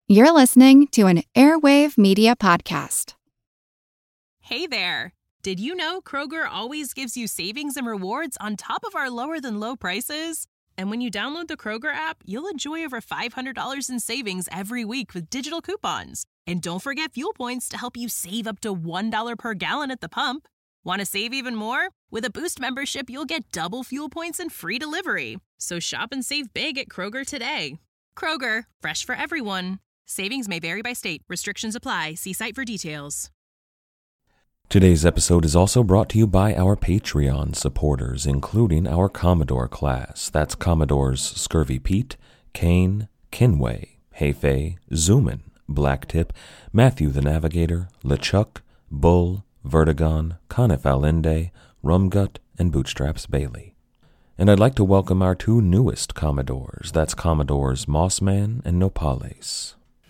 You're listening to an Airwave Media Podcast. Hey there! Did you know Kroger always gives you savings and rewards on top of our lower-than-low prices? And when you download the Kroger app, you'll enjoy over $500 in savings every week with digital coupons. And don't forget fuel points to help you save up to $1 per gallon at the pump. Want to save even more? With a Boost membership, you'll get double fuel points and free delivery. So shop and save big at Kroger today. Kroger, fresh for everyone. Savings may vary by state. Restrictions apply. See site for details. Today's episode is also brought to you by our Patreon supporters, including our Commodore class. That's Commodores Scurvy Pete, Kane, Kinway, Heifei, Zoomin, Blacktip, Matthew the Navigator, LeChuck, Bull, Vertigon, Conif Alinde, Rumgut, and Bootstraps Bailey. And I'd like to welcome our two newest Commodores. That's Commodores Mossman and Nopales.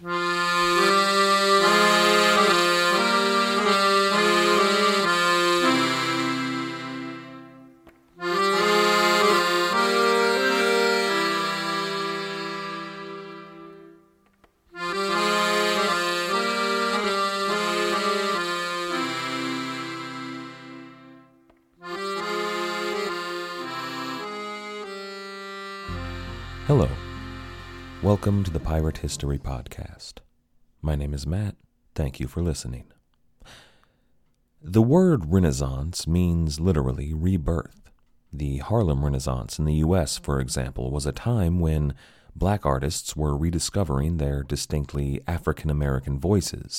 Hello. Welcome to the Pirate History Podcast. My name is Matt. Thank you for listening. The word Renaissance means literally rebirth. The Harlem Renaissance in the U.S., for example, was a time when black artists were rediscovering their distinctly African-American voices.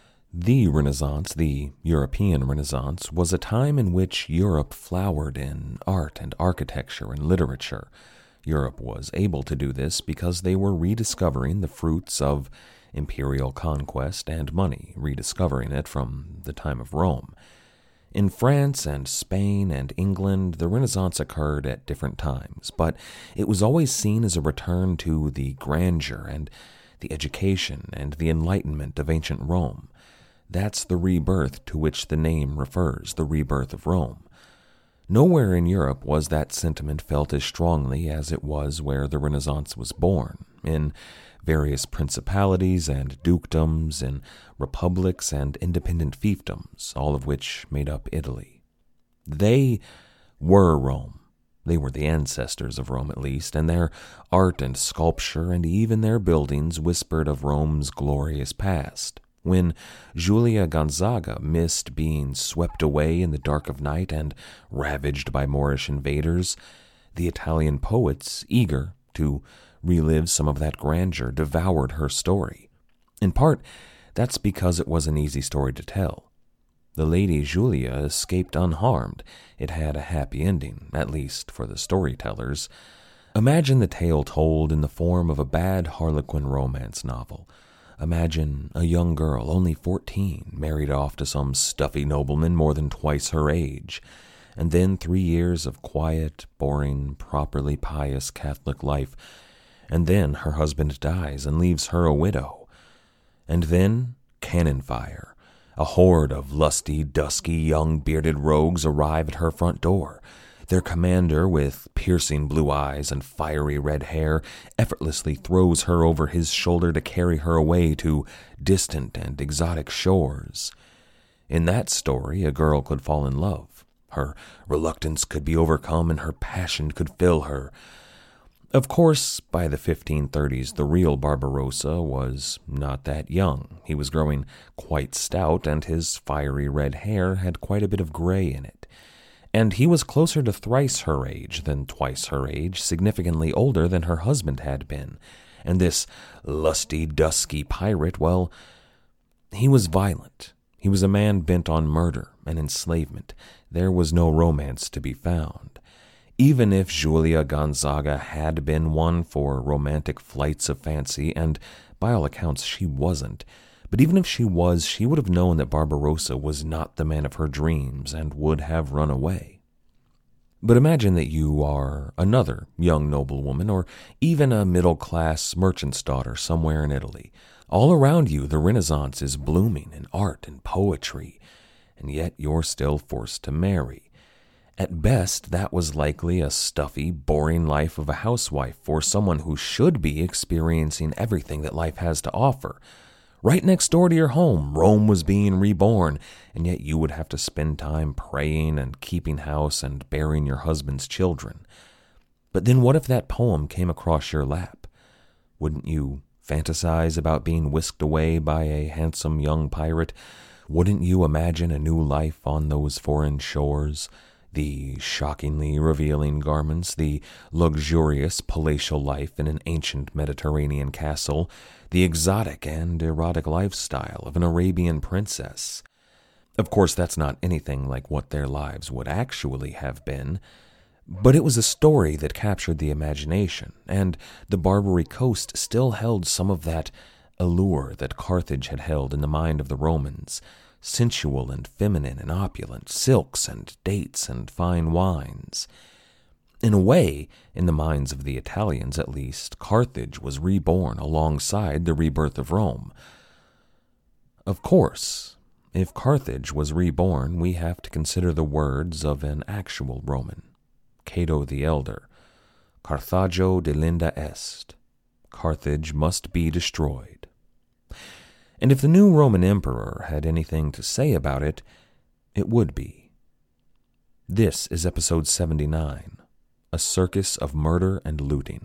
The Renaissance, the European Renaissance, was a time in which Europe flowered in art and architecture and literature. Europe was able to do this because they were rediscovering the fruits of imperial conquest and money, rediscovering it from the time of Rome. In France and Spain and England, the Renaissance occurred at different times, but it was always seen as a return to the grandeur and the education and the enlightenment of ancient Rome. That's the rebirth to which the name refers, the rebirth of Rome. Nowhere in Europe was that sentiment felt as strongly as it was where the Renaissance was born, in various principalities and dukedoms, in republics and independent fiefdoms, all of which made up Italy. They were Rome. They were the ancestors of Rome, at least, and their art and sculpture and even their buildings whispered of Rome's glorious past. When Giulia Gonzaga missed being swept away in the dark of night and ravaged by Moorish invaders, the Italian poets, eager to relive some of that grandeur, devoured her story. In part, that's because it was an easy story to tell. The Lady Giulia escaped unharmed. It had a happy ending, at least for the storytellers. Imagine the tale told in the form of a bad Harlequin romance novel. Imagine a young girl, only 14, married off to some stuffy nobleman more than twice her age, and then 3 years of quiet, boring, properly pious Catholic life, and then her husband dies and leaves her a widow. And then cannon fire. A horde of lusty, dusky, young bearded rogues arrive at her front door. Their commander, with piercing blue eyes and fiery red hair, effortlessly throws her over his shoulder to carry her away to distant and exotic shores. In that story, a girl could fall in love. Her reluctance could be overcome and her passion could fill her. Of course, by the 1530s, the real Barbarossa was not that young. He was growing quite stout, and his fiery red hair had quite a bit of gray in it. And he was closer to thrice her age than twice her age, significantly older than her husband had been. And this lusty, dusky pirate, well, he was violent. He was a man bent on murder and enslavement. There was no romance to be found. Even if Giulia Gonzaga had been one for romantic flights of fancy, and by all accounts she wasn't, but even if she was, she would have known that Barbarossa was not the man of her dreams and would have run away. But imagine that you are another young noblewoman, or even a middle-class merchant's daughter somewhere in Italy. All around you, the Renaissance is blooming in art and poetry, and yet you're still forced to marry. At best, that was likely a stuffy, boring life of a housewife for someone who should be experiencing everything that life has to offer. Right next door to your home, Rome was being reborn, and yet you would have to spend time praying and keeping house and bearing your husband's children. But then what if that poem came across your lap? Wouldn't you fantasize about being whisked away by a handsome young pirate? Wouldn't you imagine a new life on those foreign shores? The shockingly revealing garments, the luxurious palatial life in an ancient Mediterranean castle, the exotic and erotic lifestyle of an Arabian princess. Of course, that's not anything like what their lives would actually have been, but it was a story that captured the imagination, and the Barbary coast still held some of that allure that Carthage had held in the mind of the Romans. Sensual and feminine and opulent, silks and dates and fine wines. In a way, in the minds of the Italians at least, Carthage was reborn alongside the rebirth of Rome. Of course, if Carthage was reborn, we have to consider the words of an actual Roman, Cato the Elder. Carthago delinda est. Carthage must be destroyed. And if the new Roman emperor had anything to say about it, it would be. This is episode 79, A Circus of Murder and Looting.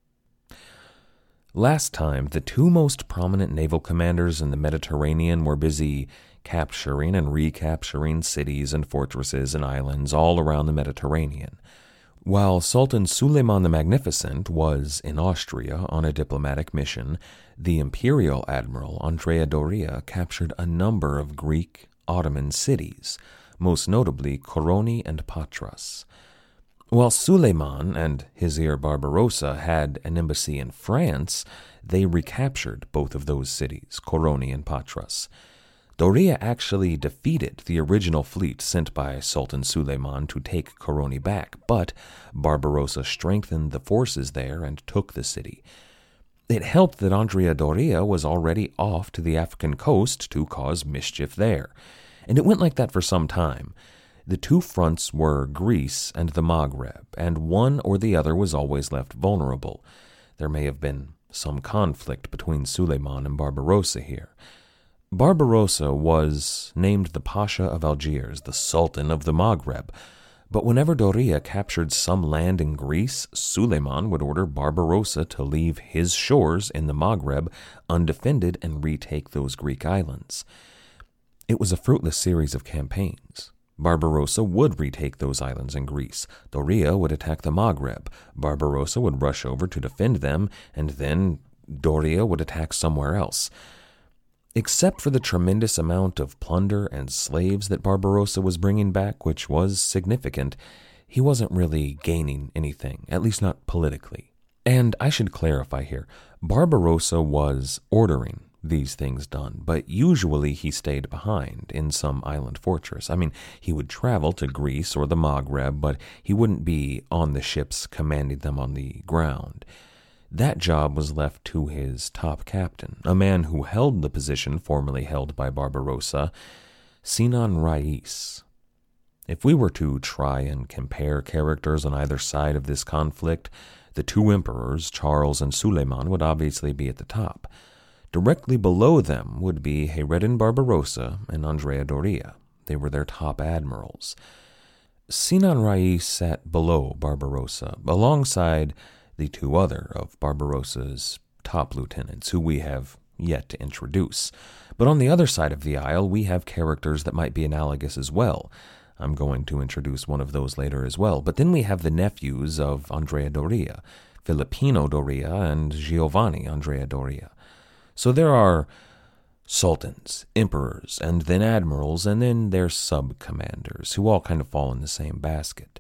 Last time, the two most prominent naval commanders in the Mediterranean were busy capturing and recapturing cities and fortresses and islands all around the Mediterranean, while Sultan Suleiman the Magnificent was in Austria on a diplomatic mission. The imperial admiral Andrea Doria captured a number of Greek Ottoman cities, most notably Koroni and Patras. While Suleiman and his heir Barbarossa had an embassy in France, they recaptured both of those cities, Koroni and Patras. Doria actually defeated the original fleet sent by Sultan Suleiman to take Koroni back, but Barbarossa strengthened the forces there and took the city. It helped that Andrea Doria was already off to the African coast to cause mischief there, and it went like that for some time. The two fronts were Greece and the Maghreb, and one or the other was always left vulnerable. There may have been some conflict between Suleiman and Barbarossa here. Barbarossa was named the Pasha of Algiers, the Sultan of the Maghreb, but whenever Doria captured some land in Greece, Suleiman would order Barbarossa to leave his shores in the Maghreb undefended and retake those Greek islands. It was a fruitless series of campaigns. Barbarossa would retake those islands in Greece. Doria would attack the Maghreb. Barbarossa would rush over to defend them, and then Doria would attack somewhere else. Except for the tremendous amount of plunder and slaves that Barbarossa was bringing back, which was significant, he wasn't really gaining anything, at least not politically. And I should clarify here, Barbarossa was ordering these things done, but usually he stayed behind in some island fortress. I mean, he would travel to Greece or the Maghreb, but he wouldn't be on the ships commanding them on the ground. That job was left to his top captain, a man who held the position formerly held by Barbarossa, Sinan Rais. If we were to try and compare characters on either side of this conflict, the two emperors, Charles and Suleiman, would obviously be at the top. Directly below them would be Hayreddin Barbarossa and Andrea Doria. They were their top admirals. Sinan Rais sat below Barbarossa, alongside the two other of Barbarossa's top lieutenants, who we have yet to introduce. But on the other side of the aisle, we have characters that might be analogous as well. I'm going to introduce one of those later as well. But then we have the nephews of Andrea Doria, Filippino Doria and Giovanni Andrea Doria. So there are sultans, emperors, and then admirals, and then their sub-commanders, who all kind of fall in the same basket.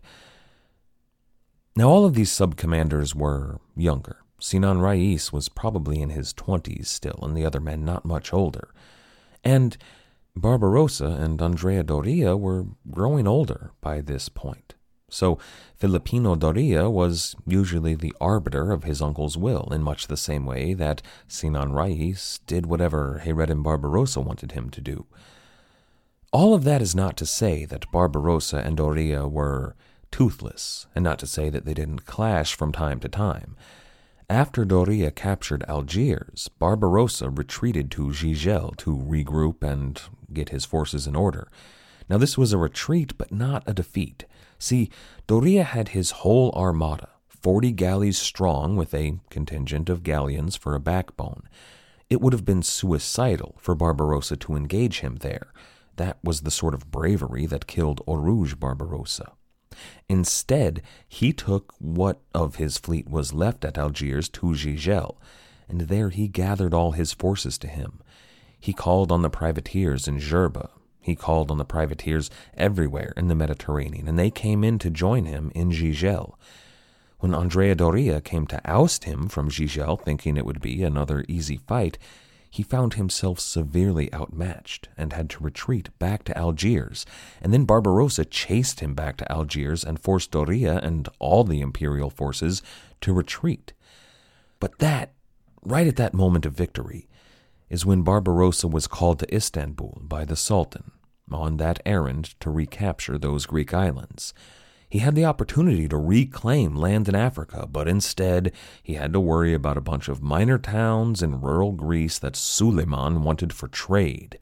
Now, all of these sub-commanders were younger. Sinan Rais was probably in his 20s still, and the other men not much older. And Barbarossa and Andrea Doria were growing older by this point. So Filippino Doria was usually the arbiter of his uncle's will, in much the same way that Sinan Rais did whatever Hayreddin Barbarossa wanted him to do. All of that is not to say that Barbarossa and Doria were toothless, and not to say that they didn't clash from time to time. After Doria captured Algiers, Barbarossa retreated to Gigel to regroup and get his forces in order. Now this was a retreat, but not a defeat. See, Doria had his whole armada, 40 galleys strong with a contingent of galleons for a backbone. It would have been suicidal for Barbarossa to engage him there. That was the sort of bravery that killed Oruge Barbarossa. Instead, he took what of his fleet was left at Algiers to Gigel, and there he gathered all his forces to him. He called on the privateers in Jerba. He called on the privateers everywhere in the Mediterranean, and they came in to join him in Gigel. When Andrea Doria came to oust him from Gigel, thinking it would be another easy fight, he found himself severely outmatched and had to retreat back to Algiers, and then Barbarossa chased him back to Algiers and forced Doria and all the imperial forces to retreat. But that, right at that moment of victory, is when Barbarossa was called to Istanbul by the Sultan on that errand to recapture those Greek islands. He had the opportunity to reclaim land in Africa, but instead he had to worry about a bunch of minor towns in rural Greece that Suleiman wanted for trade.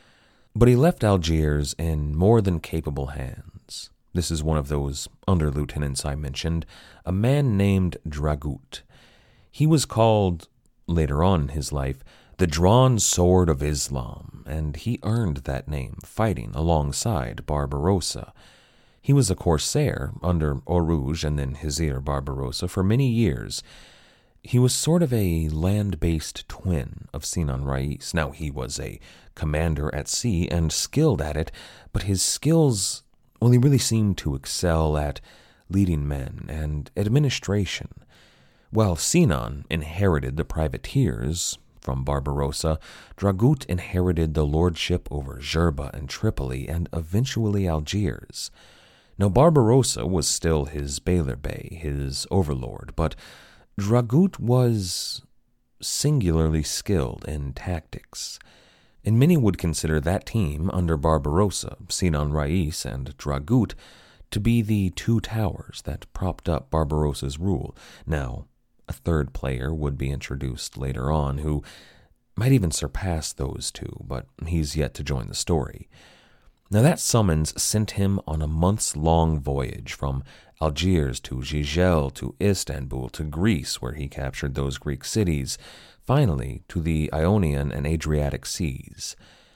But he left Algiers in more than capable hands. This is one of those under-lieutenants I mentioned, a man named Dragut. He was called, later on in his life, the Drawn Sword of Islam, and he earned that name fighting alongside Barbarossa. He was a corsair under Oruge and then Hizir Barbarossa for many years. He was sort of a land-based twin of Sinan Rais. Now, he was a commander at sea and skilled at it, but his skills, well, he really seemed to excel at leading men and administration. While Sinan inherited the privateers from Barbarossa, Dragut inherited the lordship over Jerba and Tripoli and eventually Algiers. Now, Barbarossa was still his Beylerbey, his overlord, but Dragut was singularly skilled in tactics, and many would consider that team under Barbarossa, Sinan Rais and Dragut, to be the two towers that propped up Barbarossa's rule. Now, a third player would be introduced later on who might even surpass those two, but he's yet to join the story. Now that summons sent him on a months-long voyage from Algiers to Gigel to Istanbul to Greece, where he captured those Greek cities, finally to the Ionian and Adriatic seas.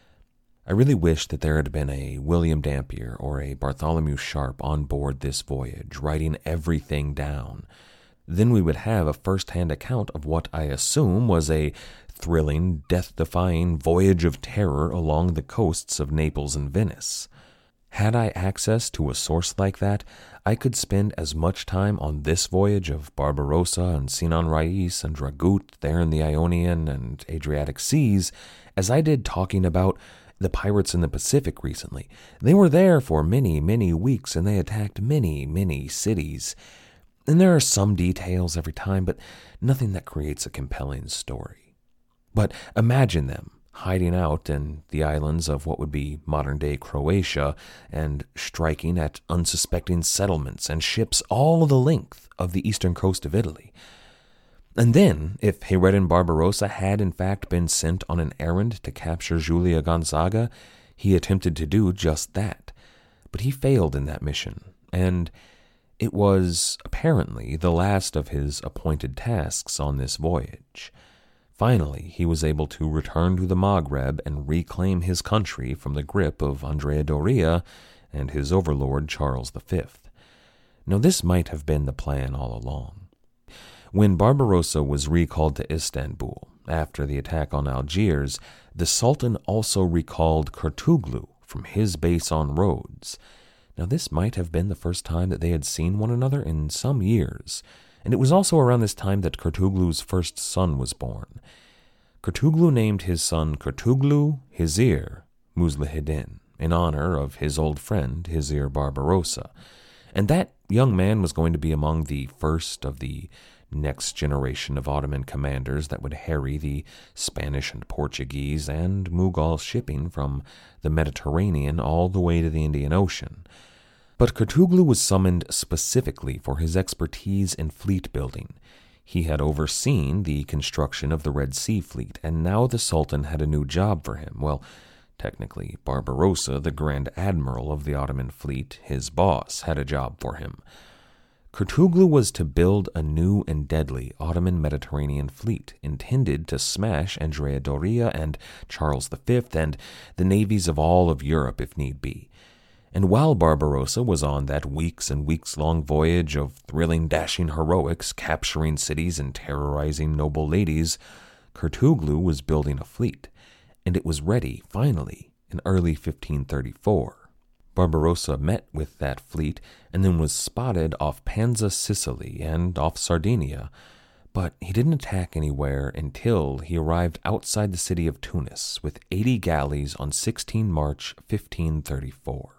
I really wish that there had been a William Dampier or a Bartholomew Sharp on board this voyage, writing everything down. Then we would have a first-hand account of what I assume was a thrilling, death-defying voyage of terror along the coasts of Naples and Venice. Had I access to a source like that, I could spend as much time on this voyage of Barbarossa and Sinan Rais and Dragut there in the Ionian and Adriatic seas as I did talking about the pirates in the Pacific recently. They were there for many, many weeks, and they attacked many, many cities. And there are some details every time, but nothing that creates a compelling story. But imagine them hiding out in the islands of what would be modern-day Croatia and striking at unsuspecting settlements and ships all the length of the eastern coast of Italy. And then, if Hayreddin Barbarossa had in fact been sent on an errand to capture Julia Gonzaga, he attempted to do just that. But he failed in that mission, and it was apparently the last of his appointed tasks on this voyage. Finally, he was able to return to the Maghreb and reclaim his country from the grip of Andrea Doria and his overlord Charles V. Now, this might have been the plan all along. When Barbarossa was recalled to Istanbul after the attack on Algiers, the Sultan also recalled Kurtuglu from his base on Rhodes. Now, this might have been the first time that they had seen one another in some years, and it was also around this time that Kurtuglu's first son was born. Kurtuglu named his son Kurtuglu Hizir Muzlahidin, in honor of his old friend Hizir Barbarossa, and that young man was going to be among the first of the next generation of Ottoman commanders that would harry the Spanish and Portuguese and Mughal shipping from the Mediterranean all the way to the Indian Ocean. But Kurtuglu was summoned specifically for his expertise in fleet building. He had overseen the construction of the Red Sea Fleet, and now the Sultan had a new job for him. Well, technically, Barbarossa, the Grand Admiral of the Ottoman fleet, his boss, had a job for him. Kurtuglu was to build a new and deadly Ottoman Mediterranean fleet, intended to smash Andrea Doria and Charles V and the navies of all of Europe if need be. And while Barbarossa was on that weeks and weeks-long voyage of thrilling, dashing heroics, capturing cities and terrorizing noble ladies, Kurtuglu was building a fleet, and it was ready, finally, in early 1534. Barbarossa met with that fleet and then was spotted off Panza, Sicily, and off Sardinia, but he didn't attack anywhere until he arrived outside the city of Tunis with 80 galleys on 16 March 1534.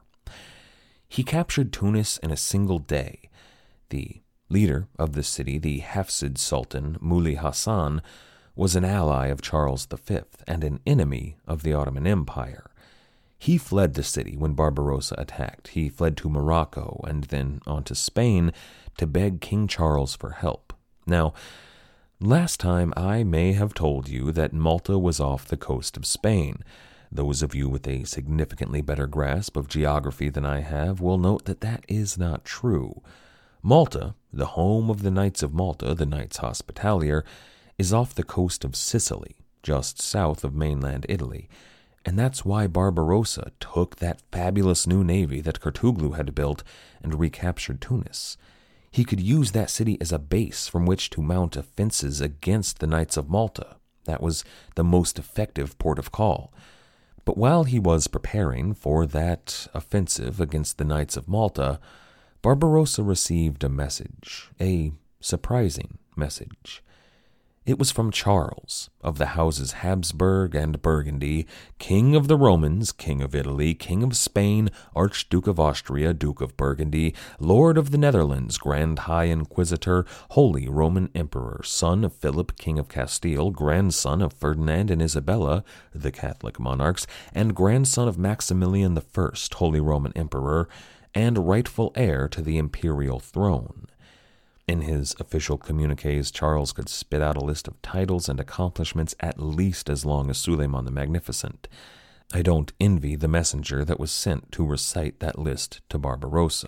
He captured Tunis in a single day. The leader of the city, the Hafsid Sultan, Muley Hassan, was an ally of Charles V and an enemy of the Ottoman Empire. He fled the city when Barbarossa attacked. He fled to Morocco and then on to Spain to beg King Charles for help. Now, last time I may have told you that Malta was off the coast of Spain. Those of you with a significantly better grasp of geography than I have will note that that is not true. Malta, the home of the Knights of Malta, the Knights Hospitalier, is off the coast of Sicily, just south of mainland Italy, and that's why Barbarossa took that fabulous new navy that Kurtuglu had built and recaptured Tunis. He could use that city as a base from which to mount offenses against the Knights of Malta. That was the most effective port of call. But while he was preparing for that offensive against the Knights of Malta, Barbarossa received a message, a surprising message. It was from Charles, of the houses Habsburg and Burgundy, King of the Romans, King of Italy, King of Spain, Archduke of Austria, Duke of Burgundy, Lord of the Netherlands, Grand High Inquisitor, Holy Roman Emperor, son of Philip, King of Castile, grandson of Ferdinand and Isabella, the Catholic monarchs, and grandson of Maximilian I, Holy Roman Emperor, and rightful heir to the imperial throne. In his official communiques, Charles could spit out a list of titles and accomplishments at least as long as Suleiman the Magnificent. I don't envy the messenger that was sent to recite that list to Barbarossa.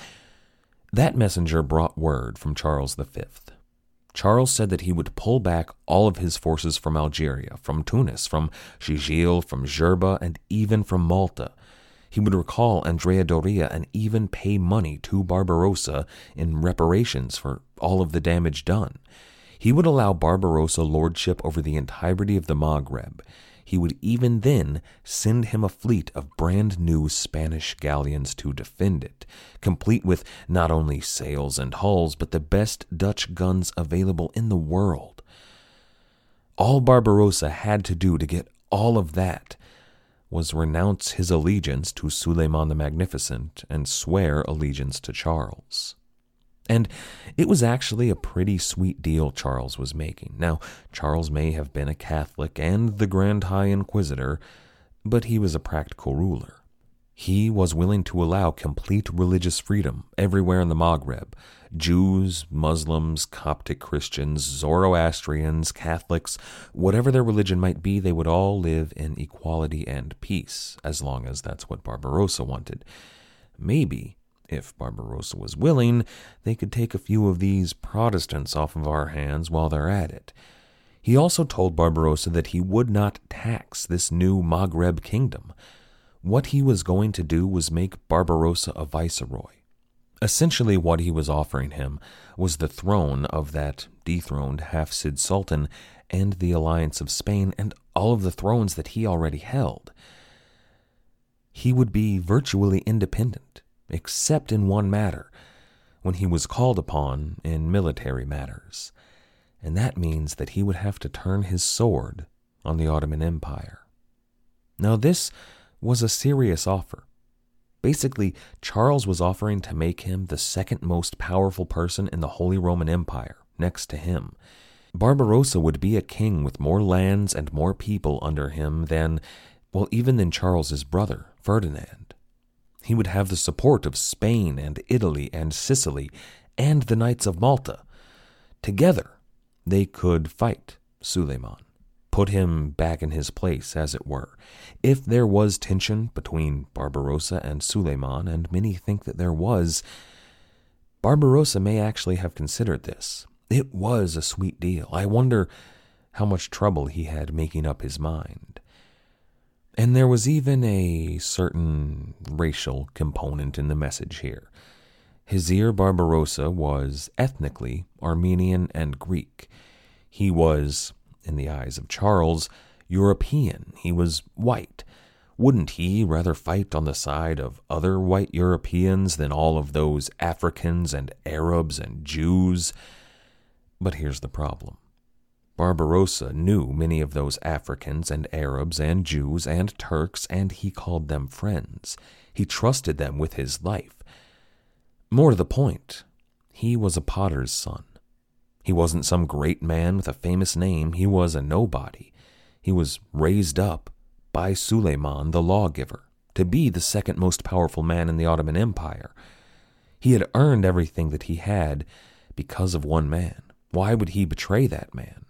That messenger brought word from Charles V. Charles said that he would pull back all of his forces from Algeria, from Tunis, from Gigil, from Jerba, and even from Malta. He would recall Andrea Doria and even pay money to Barbarossa in reparations for all of the damage done. He would allow Barbarossa lordship over the entirety of the Maghreb. He would even then send him a fleet of brand new Spanish galleons to defend it, complete with not only sails and hulls, but the best Dutch guns available in the world. All Barbarossa had to do to get all of that was renounce his allegiance to Suleiman the Magnificent and swear allegiance to Charles. And it was actually a pretty sweet deal Charles was making. Now, Charles may have been a Catholic and the Grand High Inquisitor, but he was a practical ruler. He was willing to allow complete religious freedom everywhere in the Maghreb. Jews, Muslims, Coptic Christians, Zoroastrians, Catholics, whatever their religion might be, they would all live in equality and peace, as long as that's what Barbarossa wanted. Maybe, if Barbarossa was willing, they could take a few of these Protestants off of our hands while they're at it. He also told Barbarossa that he would not tax this new Maghreb kingdom. What he was going to do was make Barbarossa a viceroy. Essentially, what he was offering him was the throne of that dethroned Hafsid Sultan and the alliance of Spain and all of the thrones that he already held. He would be virtually independent, except in one matter, when he was called upon in military matters, and that means that he would have to turn his sword on the Ottoman Empire. Now, this was a serious offer. Basically, Charles was offering to make him the second most powerful person in the Holy Roman Empire, next to him. Barbarossa would be a king with more lands and more people under him than, well, even than Charles's brother, Ferdinand. He would have the support of Spain and Italy and Sicily and the Knights of Malta. Together, they could fight Suleiman, put him back in his place, as it were. If there was tension between Barbarossa and Suleiman, and many think that there was, Barbarossa may actually have considered this. It was a sweet deal. I wonder how much trouble he had making up his mind. And there was even a certain racial component in the message here. Hizir Barbarossa was ethnically Armenian and Greek. He was, in the eyes of Charles, European. He was white. Wouldn't he rather fight on the side of other white Europeans than all of those Africans and Arabs and Jews? But here's the problem. Barbarossa knew many of those Africans and Arabs and Jews and Turks, and he called them friends. He trusted them with his life. More to the point, he was a potter's son. He wasn't some great man with a famous name. He was a nobody. He was raised up by Suleiman the lawgiver to be the second most powerful man in the Ottoman Empire. He had earned everything that he had because of one man. Why would he betray that man?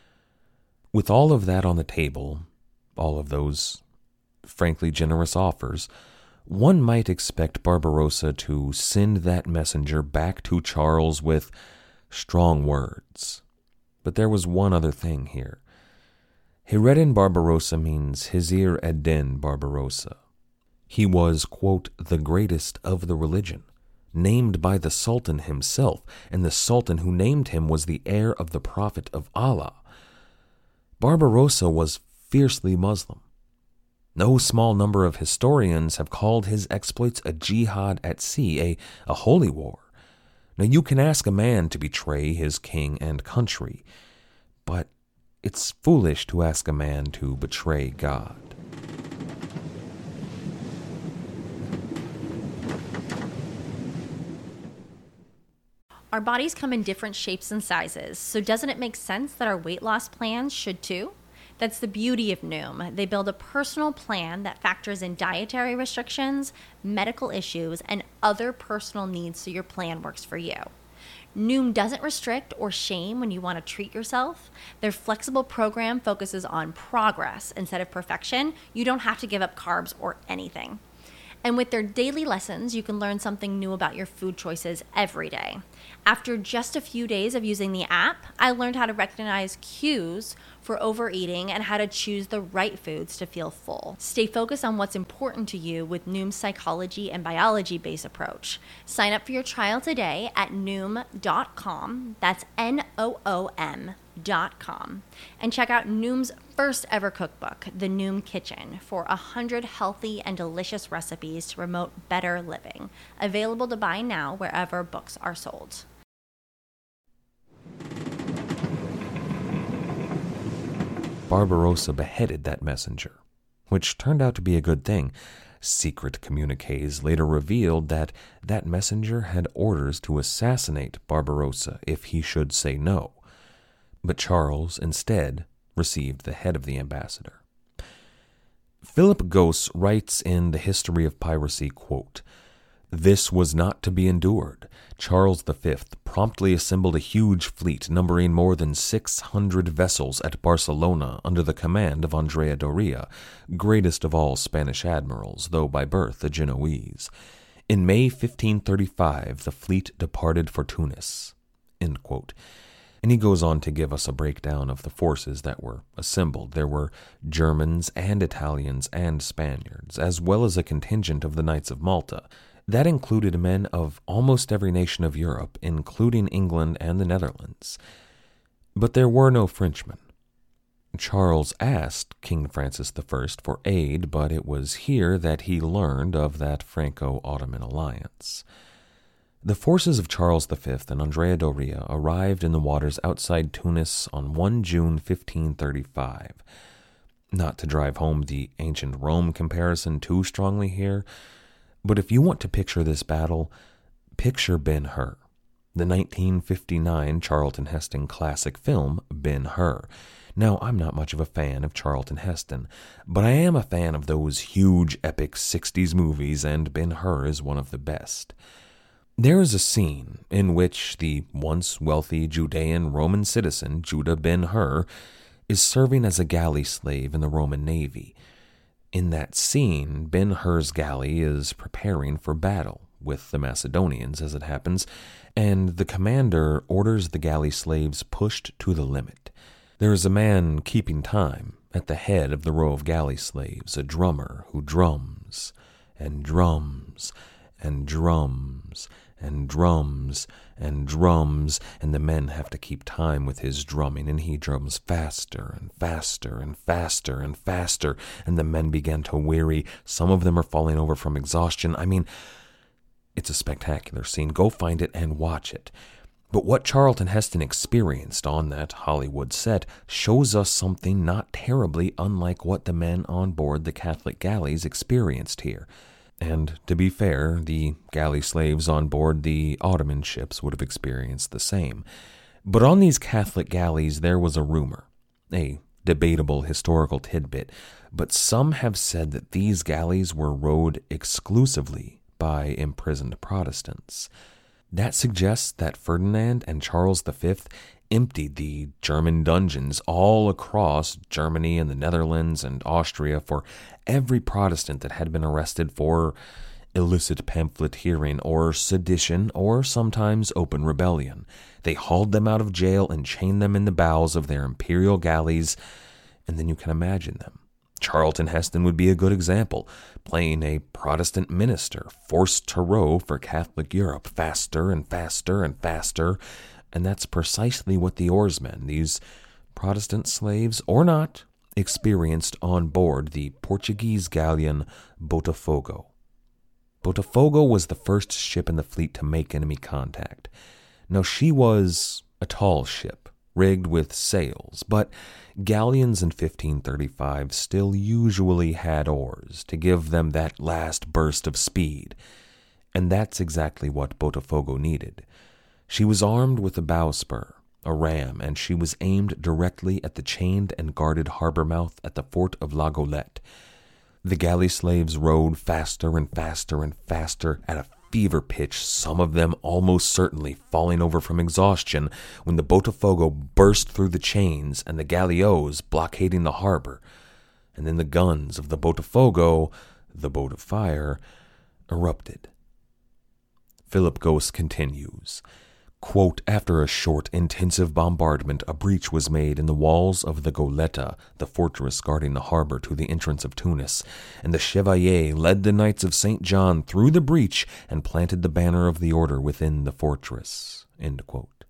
With all of that on the table, all of those frankly generous offers, one might expect Barbarossa to send that messenger back to Charles with strong words. But there was one other thing here. Hayreddin Barbarossa means Hizir Eddin Barbarossa. He was, quote, the greatest of the religion, named by the Sultan himself, and the Sultan who named him was the heir of the Prophet of Allah. Barbarossa was fiercely Muslim. No small number of historians have called his exploits a jihad at sea, a holy war. Now, you can ask a man to betray his king and country, but it's foolish to ask a man to betray God. Our bodies come in different shapes and sizes, so doesn't it make sense that our weight loss plans should too? That's the beauty of Noom. They build a personal plan that factors in dietary restrictions, medical issues, and other personal needs so your plan works for you. Noom doesn't restrict or shame when you want to treat yourself. Their flexible program focuses on progress instead of perfection. You don't have to give up carbs or anything. And with their daily lessons, you can learn something new about your food choices every day. After just a few days of using the app, I learned how to recognize cues for overeating and how to choose the right foods to feel full. Stay focused on what's important to you with Noom's psychology and biology-based approach. Sign up for your trial today at Noom.com. That's Noom.com. And check out Noom's first ever cookbook, The Noom Kitchen, for 100 healthy and delicious recipes to promote better living. Available to buy now wherever books are sold. Barbarossa beheaded that messenger, which turned out to be a good thing. Secret communiques later revealed that that messenger had orders to assassinate Barbarossa if he should say no. But Charles, instead, received the head of the ambassador. Philip Gosse writes in The History of Piracy, quote, "This was not to be endured. Charles V promptly assembled a huge fleet numbering more than 600 vessels at Barcelona under the command of Andrea Doria, greatest of all Spanish admirals, though by birth a Genoese. In May 1535, the fleet departed for Tunis." End quote. And he goes on to give us a breakdown of the forces that were assembled. There were Germans and Italians and Spaniards, as well as a contingent of the Knights of Malta. That included men of almost every nation of Europe, including England and the Netherlands. But there were no Frenchmen. Charles asked King Francis I for aid, but it was here that he learned of that Franco-Ottoman alliance. The forces of Charles V and Andrea Doria arrived in the waters outside Tunis on 1 June 1535. Not to drive home the ancient Rome comparison too strongly here, but if you want to picture this battle, picture Ben-Hur. the 1959 Charlton Heston classic film Ben-Hur. Now, I'm not much of a fan of Charlton Heston, but I am a fan of those huge epic 60s movies, and Ben-Hur is one of the best. There is a scene in which the once wealthy Judean Roman citizen Judah Ben-Hur is serving as a galley slave in the Roman Navy. In that scene, Ben-Hur's galley is preparing for battle with the Macedonians, as it happens, and the commander orders the galley slaves pushed to the limit. There is a man keeping time at the head of the row of galley slaves, a drummer who drums and drums and drums and drums and drums, and the men have to keep time with his drumming, and he drums faster and faster and faster and faster, and the men begin to weary. Some of them are falling over from exhaustion. I mean, it's a spectacular scene. Go find it and watch it. But what Charlton Heston experienced on that Hollywood set shows us something not terribly unlike what the men on board the Catholic galleys experienced here. And to be fair, the galley slaves on board the Ottoman ships would have experienced the same. But on these Catholic galleys there was a rumor, a debatable historical tidbit, but some have said that these galleys were rowed exclusively by imprisoned Protestants. That suggests that Ferdinand and Charles V emptied the German dungeons all across Germany and the Netherlands and Austria for every Protestant that had been arrested for illicit pamphleteering or sedition or sometimes open rebellion. They hauled them out of jail and chained them in the bows of their imperial galleys, and then you can imagine them. Charlton Heston would be a good example, playing a Protestant minister forced to row for Catholic Europe faster and faster and faster, and that's precisely what the oarsmen, these Protestant slaves or not, experienced on board the Portuguese galleon Botafogo. Botafogo was the first ship in the fleet to make enemy contact. Now, she was a tall ship, rigged with sails, but galleons in 1535 still usually had oars to give them that last burst of speed, and that's exactly what Botafogo needed. She was armed with a bowspur, a ram, and she was aimed directly at the chained and guarded harbor mouth at the fort of La Golette. The galley slaves rowed faster and faster and faster at a fever pitch, some of them almost certainly falling over from exhaustion, when the Botafogo burst through the chains and the galleots blockading the harbor. And then the guns of the Botafogo, the boat of fire, erupted. Philip Gosse continues, quote, after a short, intensive bombardment, a breach was made in the walls of the Goletta, the fortress guarding the harbor to the entrance of Tunis, and the Chevalier led the Knights of St. John through the breach and planted the banner of the order within the fortress, end quote.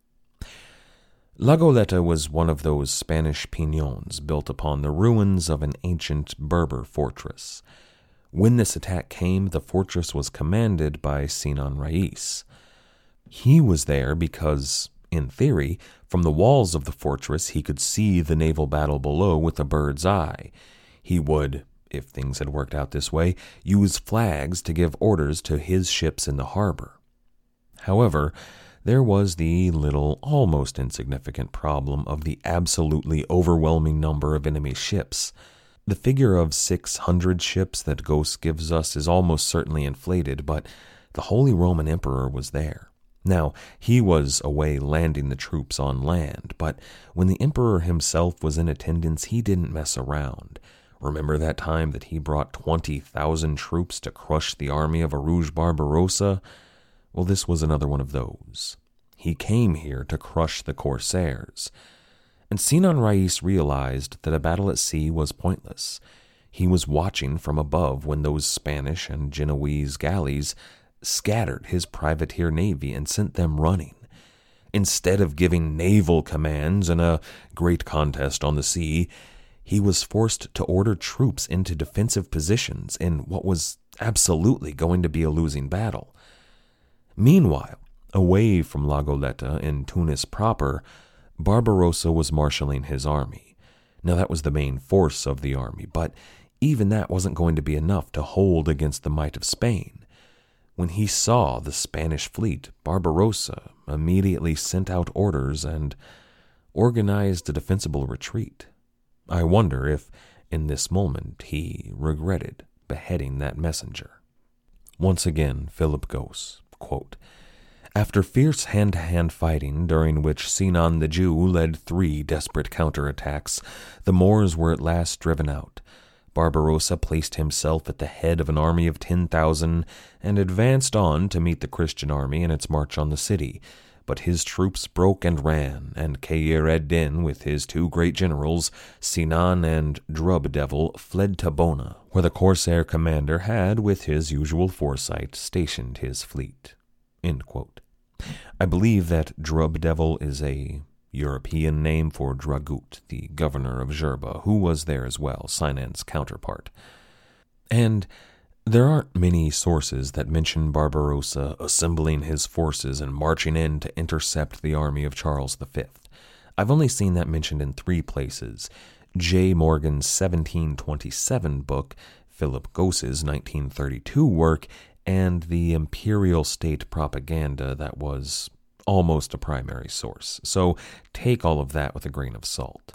La Goletta was one of those Spanish piñons built upon the ruins of an ancient Berber fortress. When this attack came, the fortress was commanded by Sinan Rais. He was there because, in theory, from the walls of the fortress he could see the naval battle below with a bird's eye. He would, if things had worked out this way, use flags to give orders to his ships in the harbor. However, there was the little, almost insignificant problem of the absolutely overwhelming number of enemy ships. The figure of 600 ships that Gosse gives us is almost certainly inflated, but the Holy Roman Emperor was there. Now, he was away landing the troops on land, but when the emperor himself was in attendance, he didn't mess around. Remember that time that he brought 20,000 troops to crush the army of Arouge Barbarossa? Well, this was another one of those. He came here to crush the corsairs. And Sinan Rais realized that a battle at sea was pointless. He was watching from above when those Spanish and Genoese galleys scattered his privateer navy and sent them running. Instead of giving naval commands in a great contest on the sea, he was forced to order troops into defensive positions in what was absolutely going to be a losing battle. Meanwhile, away from La Goletta in Tunis proper, Barbarossa was marshaling his army. Now that was the main force of the army, but even that wasn't going to be enough to hold against the might of Spain. When he saw the Spanish fleet, Barbarossa immediately sent out orders and organized a defensible retreat. I wonder if, in this moment, he regretted beheading that messenger. Once again, Philip Gosse, quote, "After fierce hand-to-hand fighting, during which Sinan the Jew led 3 desperate counterattacks, the Moors were at last driven out. Barbarossa placed himself at the head of an army of 10,000 and advanced on to meet the Christian army in its march on the city. But his troops broke and ran, and Kheyr ed-Din, with his 2 great generals, Sinan and Drub-Devil, fled to Bona, where the corsair commander had, with his usual foresight, stationed his fleet." End quote. I believe that Drub-Devil is a European name for Dragut, the governor of Jerba, who was there as well, Sinan's counterpart. And there aren't many sources that mention Barbarossa assembling his forces and marching in to intercept the army of Charles V. I've only seen that mentioned in 3 places: J. Morgan's 1727 book, Philip Gosse's 1932 work, and the imperial state propaganda that was almost a primary source. So take all of that with a grain of salt.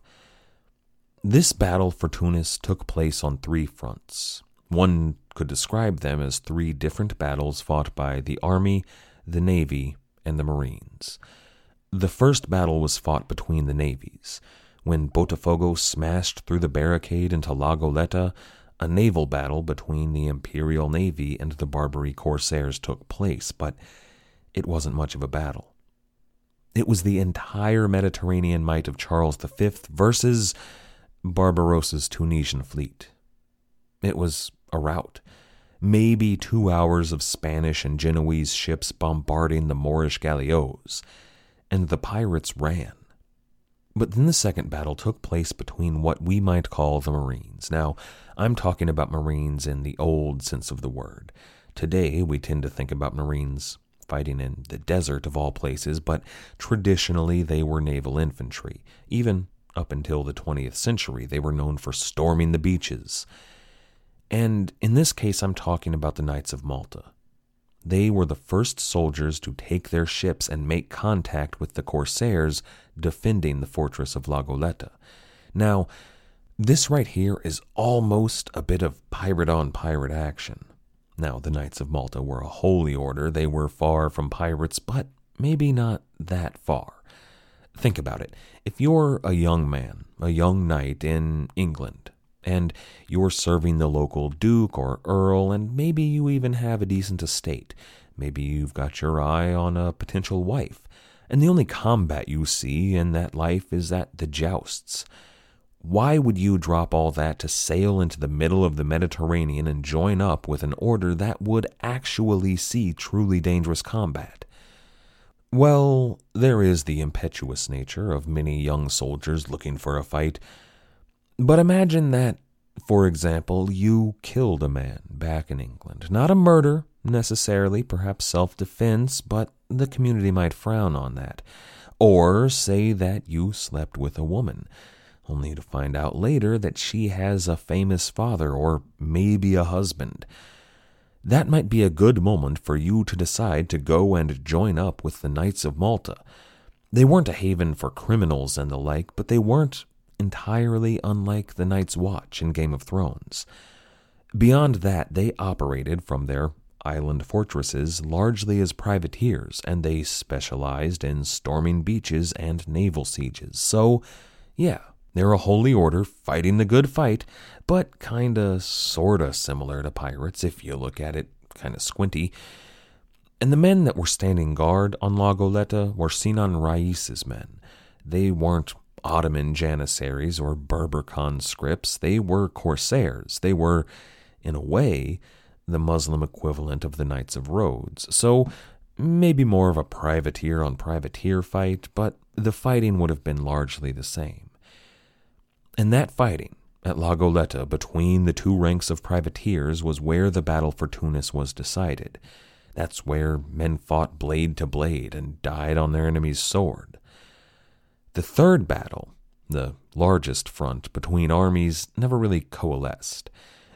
This battle for Tunis took place on 3 fronts. One could describe them as 3 different battles fought by the army, the navy, and the marines. The first battle was fought between the navies. When Botafogo smashed through the barricade into La Goleta, a naval battle between the Imperial Navy and the Barbary corsairs took place, but it wasn't much of a battle. It was the entire Mediterranean might of Charles V versus Barbarossa's Tunisian fleet. It was a rout. Maybe 2 hours of Spanish and Genoese ships bombarding the Moorish galleots, and the pirates ran. But then the second battle took place between what we might call the Marines. Now, I'm talking about Marines in the old sense of the word. Today, we tend to think about Marines fighting in the desert of all places, but traditionally they were naval infantry. Even up until the 20th century, they were known for storming the beaches. And in this case, I'm talking about the Knights of Malta. They were the first soldiers to take their ships and make contact with the corsairs defending the fortress of La Goleta. Now, this right here is almost a bit of pirate-on-pirate action. Now, the Knights of Malta were a holy order. They were far from pirates, but maybe not that far. Think about it. If you're a young man, a young knight in England, and you're serving the local duke or earl, and maybe you even have a decent estate, maybe you've got your eye on a potential wife, and the only combat you see in that life is at the jousts, why would you drop all that to sail into the middle of the Mediterranean and join up with an order that would actually see truly dangerous combat? Well, there is the impetuous nature of many young soldiers looking for a fight. But imagine that, for example, you killed a man back in England. Not a murder, necessarily, perhaps self-defense, but the community might frown on that. Or say that you slept with a woman, only to find out later that she has a famous father or maybe a husband. That might be a good moment for you to decide to go and join up with the Knights of Malta. They weren't a haven for criminals and the like, but they weren't entirely unlike the Night's Watch in Game of Thrones. Beyond that, they operated from their island fortresses largely as privateers, and they specialized in storming beaches and naval sieges. So, yeah, they're a holy order fighting the good fight, but kinda sorta similar to pirates if you look at it kinda squinty. And the men that were standing guard on La Goleta were Sinan Rais's men. They weren't Ottoman janissaries or Berber conscripts. They were corsairs. They were, in a way, the Muslim equivalent of the Knights of Rhodes. So maybe more of a privateer-on-privateer fight, but the fighting would have been largely the same. And that fighting at La Goleta between the 2 ranks of privateers was where the battle for Tunis was decided. That's where men fought blade to blade and died on their enemy's sword. The third battle, the largest front between armies, never really coalesced.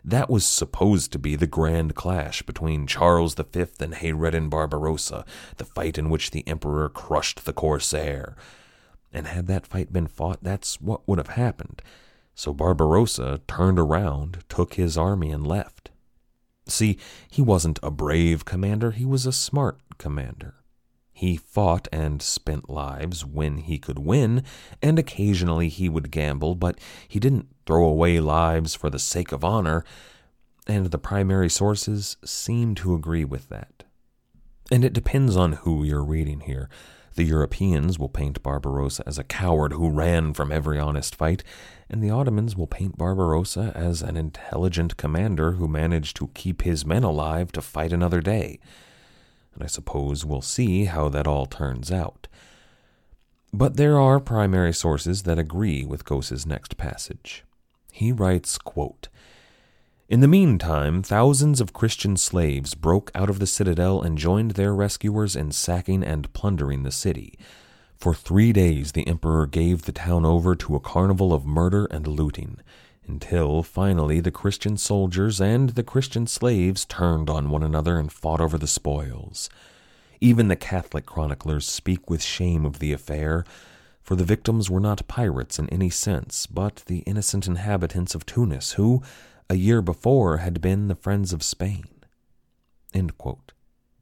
That was supposed to be the grand clash between Charles V and Hayreddin Barbarossa, the fight in which the emperor crushed the corsair. And had that fight been fought, that's what would have happened. So Barbarossa turned around, took his army, and left. See, he wasn't a brave commander, he was a smart commander. He fought and spent lives when he could win, and occasionally he would gamble, but he didn't throw away lives for the sake of honor, and the primary sources seem to agree with that. And it depends on who you're reading here. The Europeans will paint Barbarossa as a coward who ran from every honest fight, and the Ottomans will paint Barbarossa as an intelligent commander who managed to keep his men alive to fight another day. And I suppose we'll see how that all turns out. But there are primary sources that agree with Ghos's next passage. He writes, quote, "In the meantime, thousands of Christian slaves broke out of the citadel and joined their rescuers in sacking and plundering the city. For 3 days the emperor gave the town over to a carnival of murder and looting, until finally the Christian soldiers and the Christian slaves turned on one another and fought over the spoils. Even the Catholic chroniclers speak with shame of the affair, for the victims were not pirates in any sense, but the innocent inhabitants of Tunis, who, a year before, had been the friends of Spain." End quote.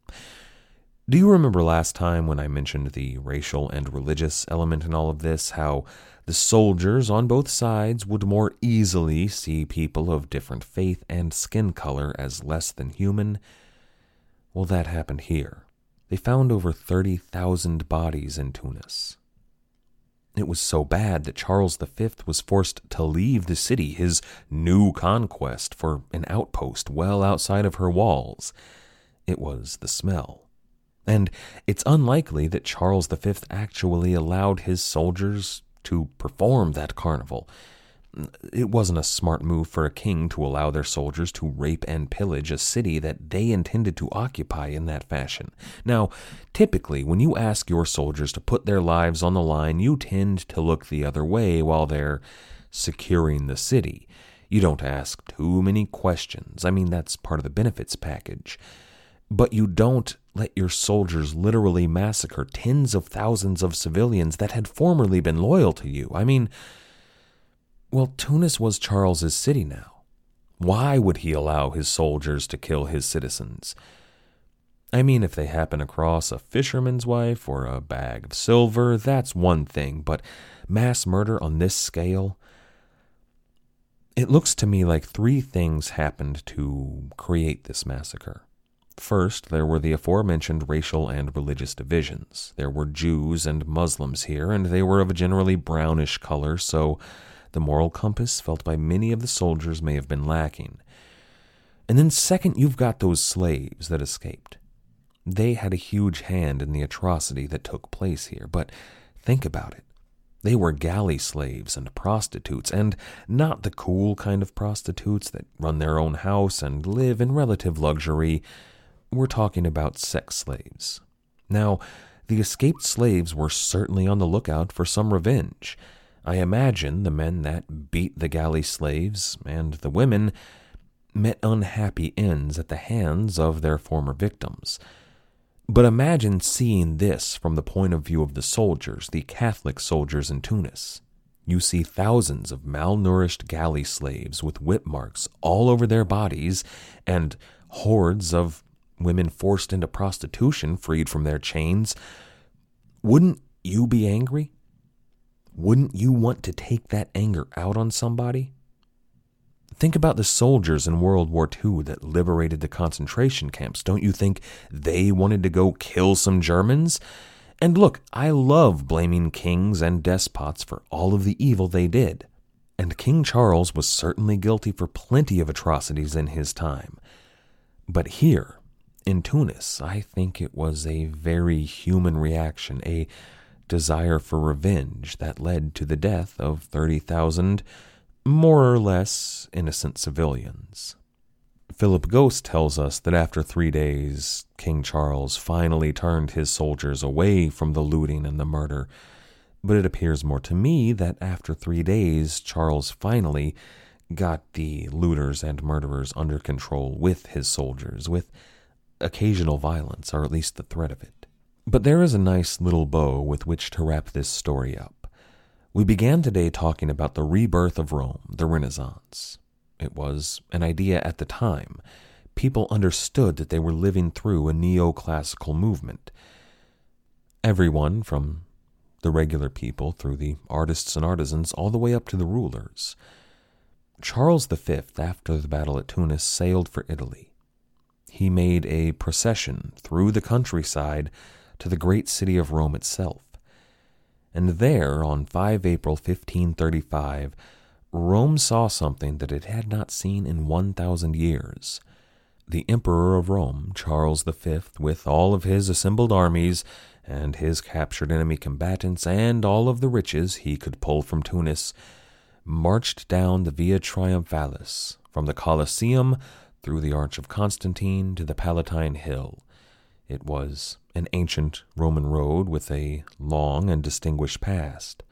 Do you remember last time when I mentioned the racial and religious element in all of this, how the soldiers on both sides would more easily see people of different faith and skin color as less than human? Well, that happened here. They found over 30,000 bodies in Tunis. It was so bad that Charles V was forced to leave the city, his new conquest, for an outpost well outside of her walls. It was the smell. And it's unlikely that Charles V actually allowed his soldiers to perform that carnival. It wasn't a smart move for a king to allow their soldiers to rape and pillage a city that they intended to occupy in that fashion. Now, typically, when you ask your soldiers to put their lives on the line, you tend to look the other way while they're securing the city. You don't ask too many questions. I mean, that's part of the benefits package. But you don't let your soldiers literally massacre tens of thousands of civilians that had formerly been loyal to you. I mean, well, Tunis was Charles's city now. Why would he allow his soldiers to kill his citizens? I mean, if they happen across a fisherman's wife or a bag of silver, that's one thing, but mass murder on this scale? It looks to me like 3 things happened to create this massacre. First, there were the aforementioned racial and religious divisions. There were Jews and Muslims here, and they were of a generally brownish color, so the moral compass felt by many of the soldiers may have been lacking. And then second, you've got those slaves that escaped. They had a huge hand in the atrocity that took place here, but think about it. They were galley slaves and prostitutes, and not the cool kind of prostitutes that run their own house and live in relative luxury. We're talking about sex slaves. Now, the escaped slaves were certainly on the lookout for some revenge. I imagine the men that beat the galley slaves and the women met unhappy ends at the hands of their former victims. But imagine seeing this from the point of view of the soldiers, the Catholic soldiers in Tunis. You see thousands of malnourished galley slaves with whip marks all over their bodies and hordes of women forced into prostitution, freed from their chains. Wouldn't you be angry? Wouldn't you want to take that anger out on somebody? Think about the soldiers in World War II that liberated the concentration camps. Don't you think they wanted to go kill some Germans? And look, I love blaming kings and despots for all of the evil they did. And King Charles was certainly guilty for plenty of atrocities in his time. But here, in Tunis, I think it was a very human reaction, a desire for revenge that led to the death of 30,000 more or less innocent civilians. Philip Ghos tells us that after 3 days, King Charles finally turned his soldiers away from the looting and the murder. But it appears more to me that after 3 days, Charles finally got the looters and murderers under control with his soldiers, with occasional violence, or at least the threat of it. But there is a nice little bow with which to wrap this story up. We began today talking about the rebirth of Rome, the Renaissance. It was an idea at the time. People understood that they were living through a neoclassical movement. Everyone, from the regular people through the artists and artisans, all the way up to the rulers. Charles V, after the battle at Tunis, sailed for Italy. He made a procession through the countryside to the great city of Rome itself. And there, on 5 April 1535, Rome saw something that it had not seen in 1,000 years. The Emperor of Rome, Charles V, with all of his assembled armies and his captured enemy combatants and all of the riches he could pull from Tunis, marched down the Via Triumphalis from the Colosseum through the Arch of Constantine to the Palatine Hill. It was an ancient Roman road with a long and distinguished past.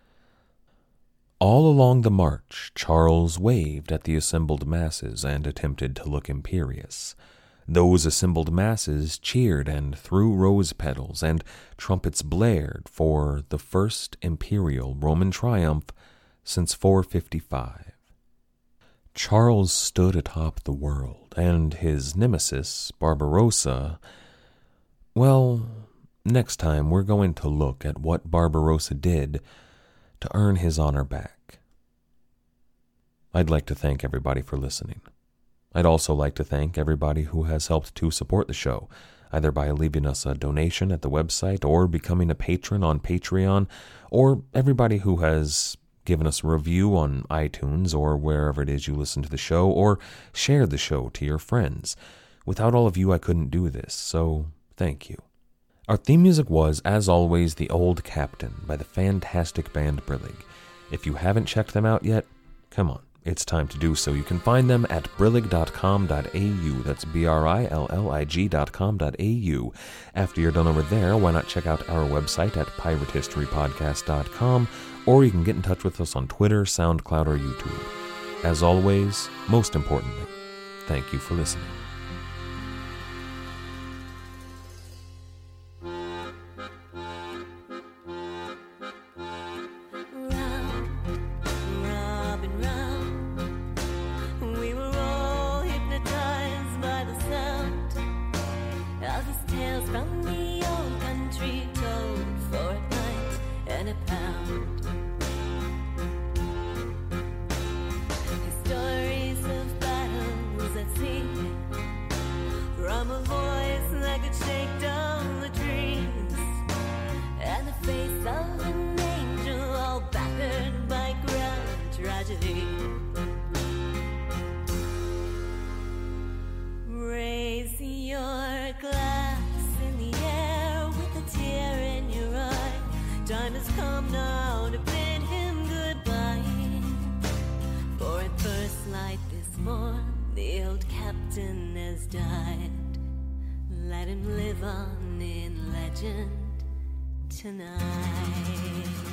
All along the march, Charles waved at the assembled masses and attempted to look imperious. Those assembled masses cheered and threw rose petals, and trumpets blared for the first imperial Roman triumph since 455. Charles stood atop the world, and his nemesis, Barbarossa, well, next time we're going to look at what Barbarossa did to earn his honor back. I'd like to thank everybody for listening. I'd also like to thank everybody who has helped to support the show, either by leaving us a donation at the website or becoming a patron on Patreon, or everybody who has given us a review on iTunes or wherever it is you listen to the show, or shared the show to your friends. Without all of you, I couldn't do this, so thank you. Our theme music was, as always, The Old Captain by the fantastic band Brillig. If you haven't checked them out yet, come on, it's time to do so. You can find them at brillig.com.au. That's brillig.com.au. After you're done over there, why not check out our website at piratehistorypodcast.com, or you can get in touch with us on Twitter, SoundCloud, or YouTube. As always, most importantly, thank you for listening. Raise your glass in the air with a tear in your eye. Time has come now to bid him goodbye. For at first light this morn, the old captain has died. Let him live on in legend tonight.